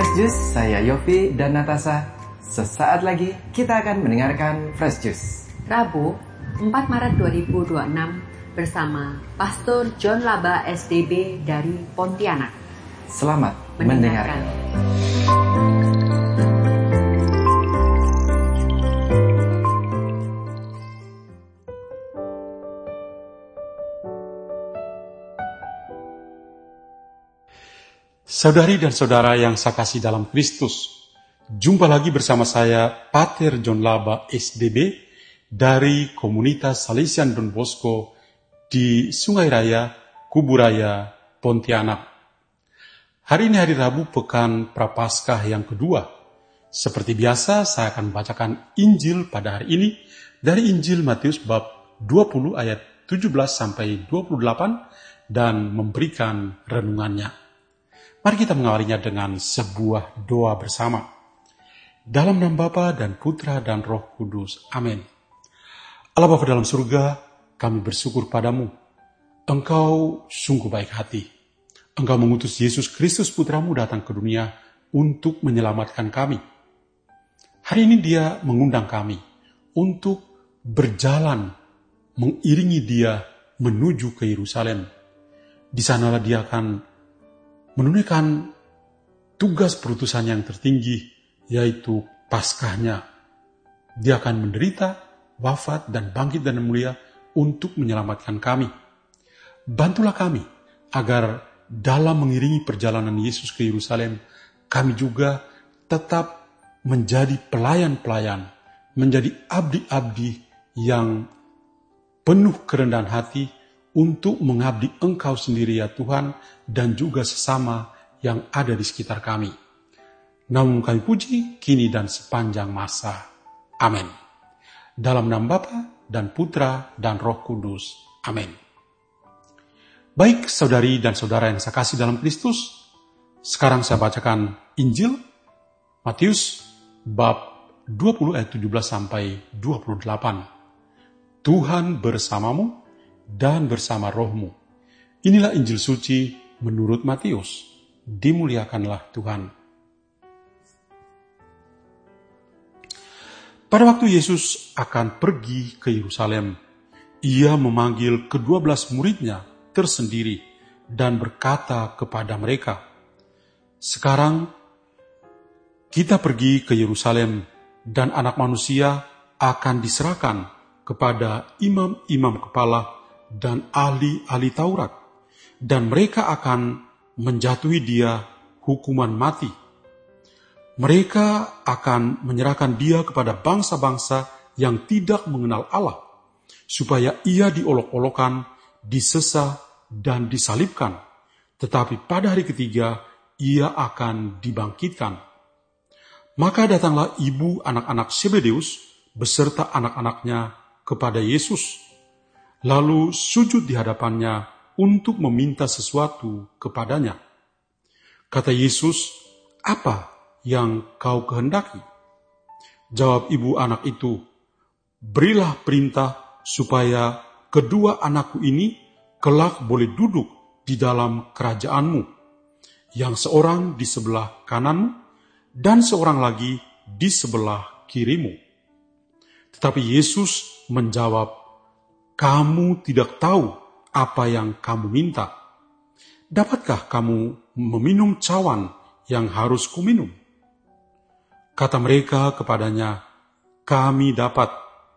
Fresh Juice, saya Yofi dan Natasha. Sesaat lagi kita akan mendengarkan Fresh Juice. Rabu, 4 Maret 2026 bersama Pastor John Laba SDB dari Pontianak. Selamat mendengarkan. Saudari dan saudara yang saya kasih dalam Kristus, jumpa lagi bersama saya, Pater John Laba SDB, dari komunitas Salesian Don Bosco di Sungai Raya, Kuburaya, Pontianak. Hari ini hari Rabu pekan Prapaskah yang kedua. Seperti biasa, saya akan membacakan Injil pada hari ini dari Injil Matius bab 20 ayat 17-28 dan memberikan renungannya. Mari kita mengawalinya dengan sebuah doa bersama. Dalam nama Bapa dan Putra dan Roh Kudus. Amin. Allah Bapa dalam surga, kami bersyukur padamu. Engkau sungguh baik hati. Engkau mengutus Yesus Kristus Putramu datang ke dunia untuk menyelamatkan kami. Hari ini Dia mengundang kami untuk berjalan, mengiringi Dia menuju ke Yerusalem. Di sanalah Dia akan menunaikan tugas perutusan yang tertinggi, yaitu Paskahnya. Dia akan menderita, wafat, dan bangkit dan mulia untuk menyelamatkan kami. Bantulah kami agar dalam mengiringi perjalanan Yesus ke Yerusalem, kami juga tetap menjadi pelayan-pelayan, menjadi abdi-abdi yang penuh kerendahan hati untuk mengabdi Engkau sendiri ya Tuhan, dan juga sesama yang ada di sekitar kami. Namun kami puji kini dan sepanjang masa. Amin. Dalam nama Bapa dan Putra dan Roh Kudus. Amin. Baik saudari dan saudara yang saya kasih dalam Kristus, sekarang saya bacakan Injil Matius bab 20 ayat 17-28. Tuhan bersamamu dan bersama rohmu. Inilah Injil suci menurut Matius. Dimuliakanlah Tuhan. Pada waktu Yesus akan pergi ke Yerusalem, Ia memanggil ke-12 muridnya tersendiri dan berkata kepada mereka, "Sekarang kita pergi ke Yerusalem dan Anak Manusia akan diserahkan kepada imam-imam kepala dan ahli-ahli Taurat, dan mereka akan menjatuhi Dia hukuman mati. Mereka akan menyerahkan Dia kepada bangsa-bangsa yang tidak mengenal Allah, supaya Ia diolok-olokkan, disesah, dan disalibkan. Tetapi pada hari ketiga, Ia akan dibangkitkan." Maka datanglah ibu anak-anak Zebedeus beserta anak-anaknya kepada Yesus, lalu sujud di hadapannya untuk meminta sesuatu kepadanya. Kata Yesus, "Apa yang kau kehendaki?" Jawab ibu anak itu, "Berilah perintah supaya kedua anakku ini kelak boleh duduk di dalam kerajaanmu, yang seorang di sebelah kananmu dan seorang lagi di sebelah kirimu." Tetapi Yesus menjawab, "Kamu tidak tahu apa yang kamu minta. Dapatkah kamu meminum cawan yang harus kuminum?" Kata mereka kepadanya, "Kami dapat."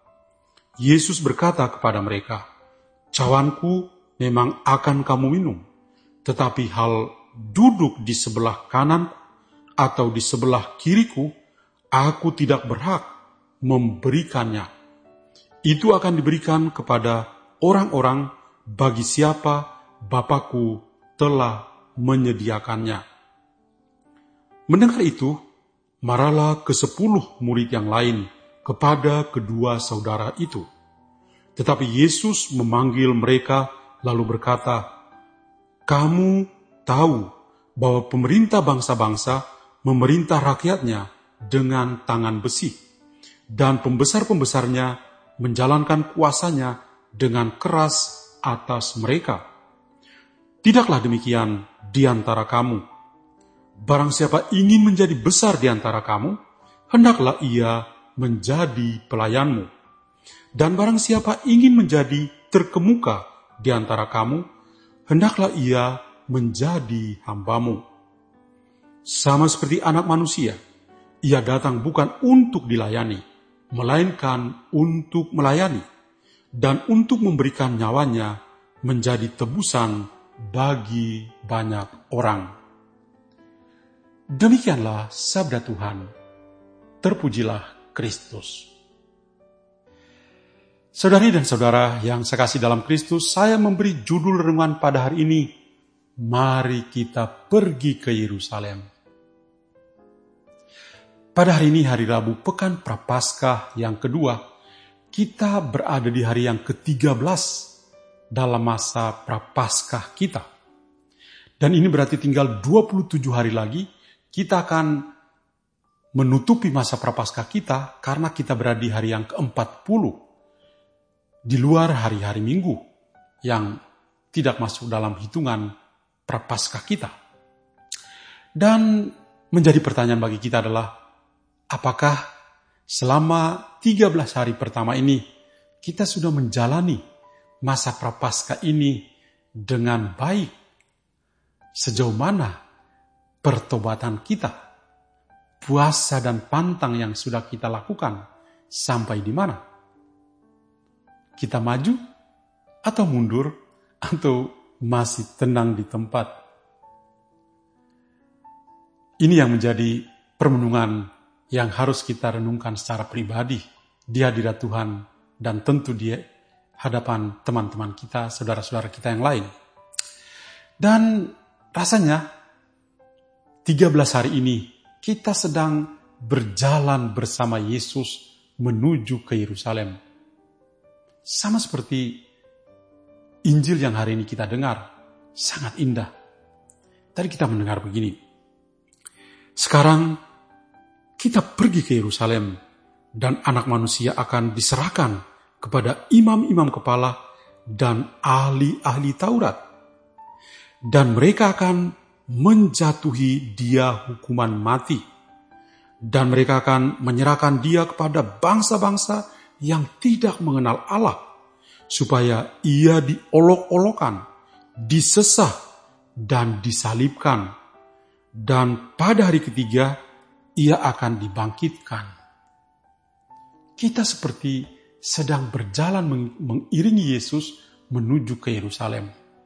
Yesus berkata kepada mereka, "Cawanku memang akan kamu minum, tetapi hal duduk di sebelah kanan atau di sebelah kiriku, aku tidak berhak memberikannya. Itu akan diberikan kepada orang-orang bagi siapa Bapakku telah menyediakannya." Mendengar itu, marahlah ke-10 murid yang lain kepada kedua saudara itu. Tetapi Yesus memanggil mereka lalu berkata, "Kamu tahu bahwa pemerintah bangsa-bangsa memerintah rakyatnya dengan tangan besi, dan pembesar-pembesarnya menjalankan kuasanya dengan keras atas mereka. Tidaklah demikian di antara kamu. Barang siapa ingin menjadi besar di antara kamu, hendaklah ia menjadi pelayanmu. Dan barang siapa ingin menjadi terkemuka di antara kamu, hendaklah ia menjadi hambamu. Sama seperti Anak Manusia, ia datang bukan untuk dilayani, melainkan untuk melayani, dan untuk memberikan nyawanya menjadi tebusan bagi banyak orang. Demikianlah sabda Tuhan. Terpujilah Kristus. Saudari dan saudara yang saya kasih dalam Kristus, saya memberi judul renungan pada hari ini, mari kita pergi ke Yerusalem. Pada hari ini, hari Rabu, Pekan Prapaskah yang kedua, kita berada di hari yang ke-13 dalam masa Prapaskah kita. Dan ini berarti tinggal 27 hari lagi, kita akan menutupi masa Prapaskah kita karena kita berada di hari yang ke-40, di luar hari-hari Minggu yang tidak masuk dalam hitungan Prapaskah kita. Dan menjadi pertanyaan bagi kita adalah, apakah selama 13 hari pertama ini kita sudah menjalani masa Prapaskah ini dengan baik? Sejauh mana pertobatan kita, puasa dan pantang yang sudah kita lakukan, sampai di mana? Kita maju atau mundur atau masih tenang di tempat? Ini yang menjadi permenungan yang harus kita renungkan secara pribadi di hadirat Tuhan dan tentu di hadapan teman-teman kita, saudara-saudara kita yang lain. Dan rasanya 13 hari ini kita sedang berjalan bersama Yesus menuju ke Yerusalem. Sama seperti Injil yang hari ini kita dengar, sangat indah. Tadi kita mendengar begini, sekarang kita pergi ke Yerusalem dan Anak Manusia akan diserahkan kepada imam-imam kepala dan ahli-ahli Taurat. Dan mereka akan menjatuhi dia hukuman mati. Dan mereka akan menyerahkan dia kepada bangsa-bangsa yang tidak mengenal Allah, supaya ia diolok-olokan, disesah, dan disalibkan. Dan pada hari ketiga, ia akan dibangkitkan. Kita seperti sedang berjalan mengiringi Yesus menuju ke Yerusalem.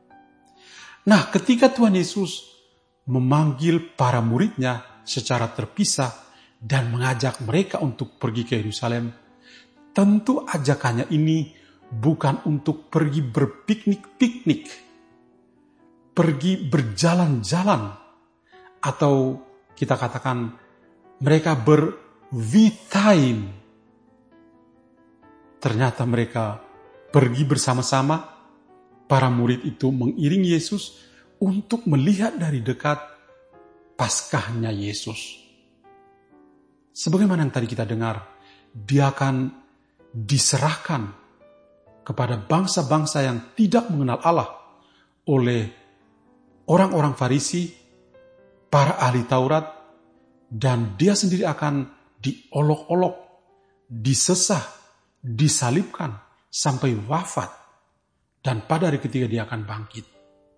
Nah, ketika Tuhan Yesus memanggil para muridnya secara terpisah dan mengajak mereka untuk pergi ke Yerusalem, tentu ajakannya ini bukan untuk pergi berpiknik-piknik, pergi berjalan-jalan, atau kita katakan mereka ber-we time. Ternyata mereka pergi bersama-sama, para murid itu mengiringi Yesus untuk melihat dari dekat Paskahnya Yesus. Sebagaimana yang tadi kita dengar, dia akan diserahkan kepada bangsa-bangsa yang tidak mengenal Allah oleh orang-orang Farisi, para ahli Taurat, dan dia sendiri akan diolok-olok, disesah, disalibkan sampai wafat, dan pada hari ketiga dia akan bangkit.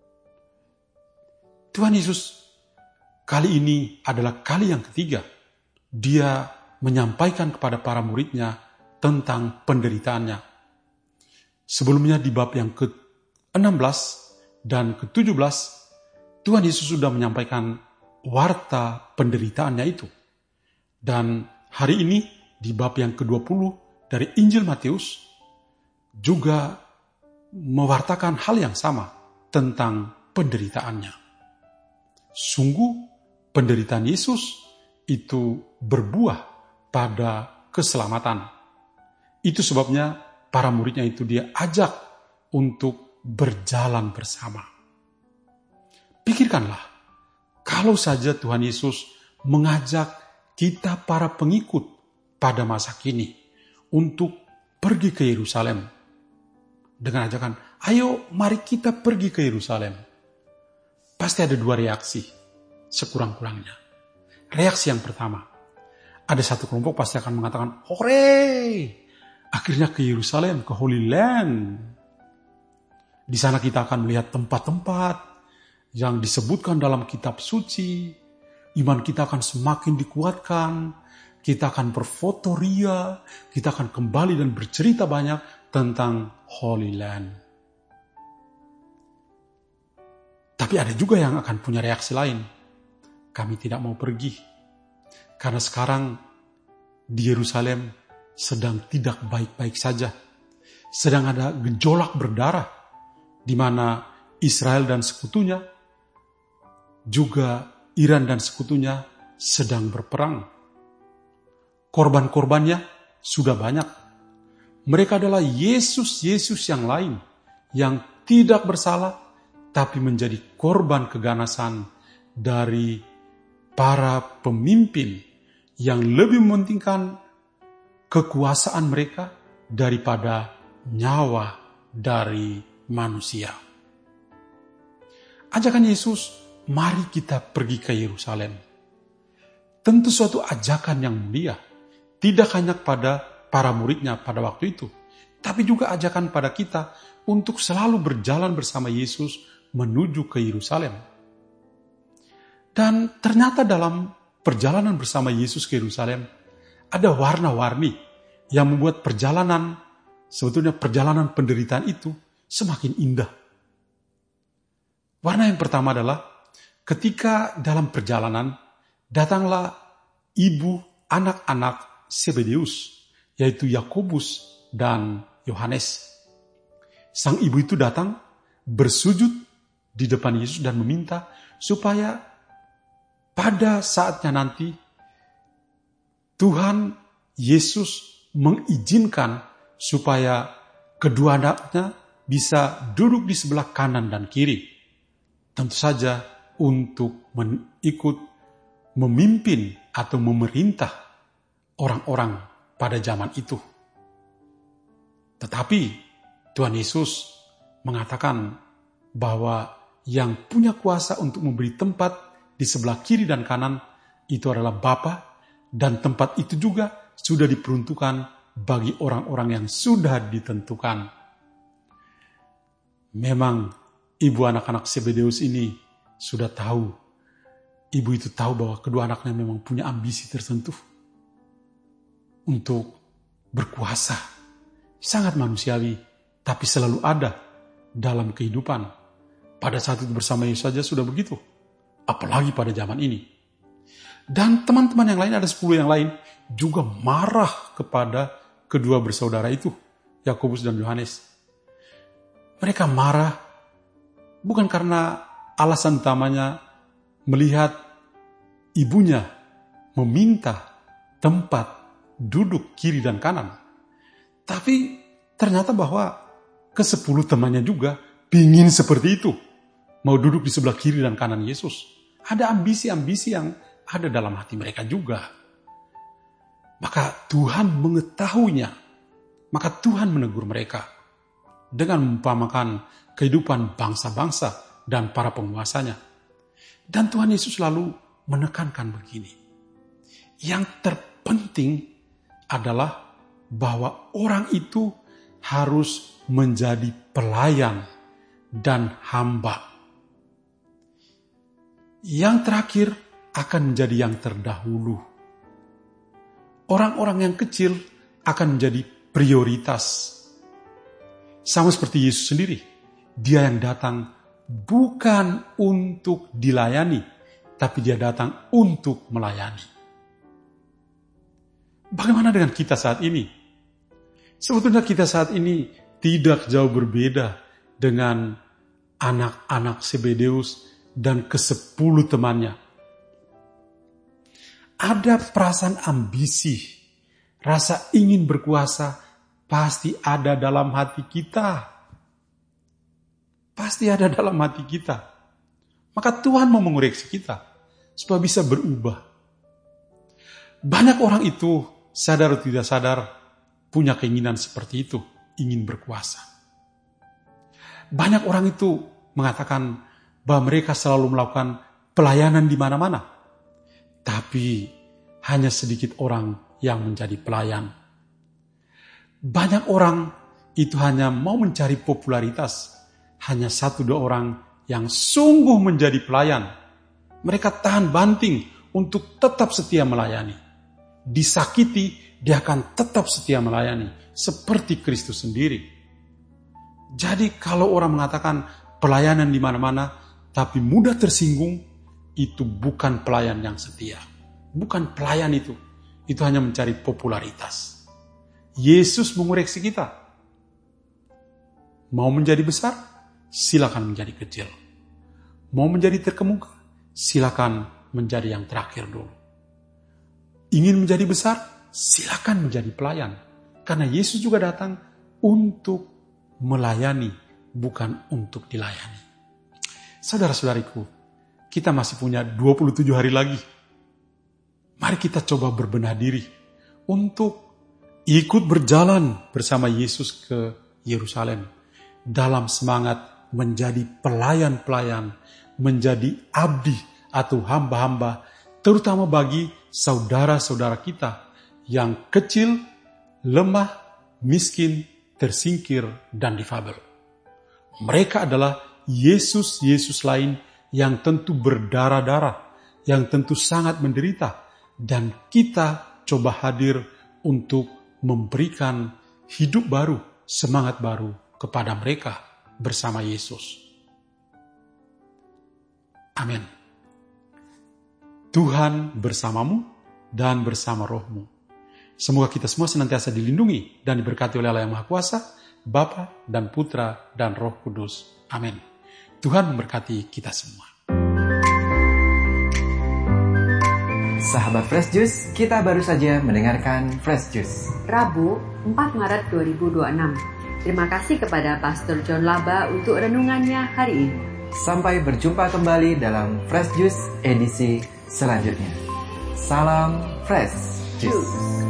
Tuhan Yesus kali ini adalah kali yang ketiga dia menyampaikan kepada para muridnya tentang penderitaannya. Sebelumnya di bab yang ke-16 dan ke-17, Tuhan Yesus sudah menyampaikan warta penderitaannya itu. Dan hari ini di bab yang ke-20 dari Injil Matius juga mewartakan hal yang sama tentang penderitaannya. Sungguh penderitaan Yesus itu berbuah pada keselamatan. Itu sebabnya para muridnya itu dia ajak untuk berjalan bersama. Pikirkanlah, kalau saja Tuhan Yesus mengajak kita para pengikut pada masa kini untuk pergi ke Yerusalem dengan ajakan, ayo mari kita pergi ke Yerusalem. Pasti ada dua reaksi. sekurang-kurangnya. Reaksi yang pertama, ada satu kelompok pasti akan mengatakan, hore, akhirnya ke Yerusalem, ke Holy Land. Di sana kita akan melihat tempat-tempat yang disebutkan dalam kitab suci. Iman kita akan semakin dikuatkan. Kita akan berfoto ria. Kita akan kembali dan bercerita banyak tentang Holy Land. Tapi ada juga yang akan punya reaksi lain. Kami tidak mau pergi. Karena sekarang di Yerusalem sedang tidak baik-baik saja. Sedang ada gejolak berdarah, di mana Israel dan sekutunya, juga Iran dan sekutunya sedang berperang. Korban-korbannya sudah banyak. Mereka adalah Yesus-Yesus yang lain, yang tidak bersalah, tapi menjadi korban keganasan dari para pemimpin yang lebih mementingkan kekuasaan mereka daripada nyawa dari manusia. Ajakan Yesus, mari kita pergi ke Yerusalem. Tentu suatu ajakan yang mulia, tidak hanya pada para muridnya pada waktu itu, tapi juga ajakan pada kita untuk selalu berjalan bersama Yesus menuju ke Yerusalem. Dan ternyata dalam perjalanan bersama Yesus ke Yerusalem, ada warna-warni yang membuat perjalanan, sebetulnya perjalanan penderitaan itu semakin indah. Warna yang pertama adalah ketika dalam perjalanan datanglah ibu anak-anak Zebedeus, yaitu Yakobus dan Yohanes. Sang ibu itu datang bersujud di depan Yesus dan meminta supaya pada saatnya nanti Tuhan Yesus mengizinkan supaya kedua anaknya bisa duduk di sebelah kanan dan kiri. Tentu saja untuk ikut memimpin atau memerintah orang-orang pada zaman itu. Tetapi Tuhan Yesus mengatakan bahwa yang punya kuasa untuk memberi tempat di sebelah kiri dan kanan itu adalah Bapa, dan tempat itu juga sudah diperuntukkan bagi orang-orang yang sudah ditentukan. Memang ibu anak-anak Zebedeus ini sudah tahu. Ibu itu tahu bahwa kedua anaknya memang punya ambisi tertentu untuk berkuasa. Sangat manusiawi, tapi selalu ada dalam kehidupan. Pada saat itu bersama Yesus saja sudah begitu. Apalagi pada zaman ini. Dan teman-teman yang lain, ada 10 yang lain, juga marah kepada kedua bersaudara itu, Yakobus dan Yohanes. Mereka marah bukan karena alasan utamanya melihat ibunya meminta tempat duduk kiri dan kanan. Tapi ternyata bahwa ke-10 temannya juga ingin seperti itu. Mau duduk di sebelah kiri dan kanan Yesus. Ada ambisi-ambisi yang ada dalam hati mereka juga. Maka Tuhan mengetahuinya. Maka Tuhan menegur mereka dengan mengumpamakan kehidupan bangsa-bangsa dan para penguasanya. Dan Tuhan Yesus selalu menekankan begini. Yang terpenting adalah bahwa orang itu harus menjadi pelayan dan hamba. Yang terakhir akan menjadi yang terdahulu. Orang-orang yang kecil akan menjadi prioritas. Sama seperti Yesus sendiri. Dia yang datang bukan untuk dilayani, tapi dia datang untuk melayani. Bagaimana dengan kita saat ini? Sebetulnya kita saat ini tidak jauh berbeda dengan anak-anak Zebedeus dan ke-10 temannya. Ada perasaan ambisi, rasa ingin berkuasa pasti ada dalam hati kita. Pasti ada dalam hati kita. Maka Tuhan mau mengoreksi kita supaya bisa berubah. Banyak orang itu sadar atau tidak sadar punya keinginan seperti itu, ingin berkuasa. Banyak orang itu mengatakan bahwa mereka selalu melakukan pelayanan di mana-mana. Tapi hanya sedikit orang yang menjadi pelayan. Banyak orang itu hanya mau mencari popularitas. Hanya 1-2 orang yang sungguh menjadi pelayan. Mereka tahan banting untuk tetap setia melayani. Disakiti, dia akan tetap setia melayani. Seperti Kristus sendiri. Jadi kalau orang mengatakan pelayanan di mana-mana, tapi mudah tersinggung, itu bukan pelayan yang setia. Bukan pelayan itu. Itu hanya mencari popularitas. Yesus mengoreksi kita. Mau menjadi besar? Silakan menjadi kecil. Mau menjadi terkemuka? Silakan menjadi yang terakhir dulu. Ingin menjadi besar? Silakan menjadi pelayan. Karena Yesus juga datang untuk melayani, bukan untuk dilayani. Saudara-saudariku, kita masih punya 27 hari lagi. Mari kita coba berbenah diri untuk ikut berjalan bersama Yesus ke Yerusalem dalam semangat menjadi pelayan-pelayan, menjadi abdi atau hamba-hamba, terutama bagi saudara-saudara kita yang kecil, lemah, miskin, tersingkir, dan difabel. Mereka adalah Yesus-Yesus lain yang tentu berdarah-darah, yang tentu sangat menderita, dan kita coba hadir untuk memberikan hidup baru, semangat baru kepada mereka bersama Yesus. Amin. Tuhan bersamamu dan bersama rohmu. Semoga kita semua senantiasa dilindungi dan diberkati oleh Allah yang Maha Kuasa, Bapa dan Putra dan Roh Kudus. Amin. Tuhan memberkati kita semua. Sahabat Fresh Juice, kita baru saja mendengarkan Fresh Juice. Rabu 4 Maret 2026. Terima kasih kepada Pastor John Laba untuk renungannya hari ini. Sampai berjumpa kembali dalam Fresh Juice edisi selanjutnya. Salam Fresh Juice.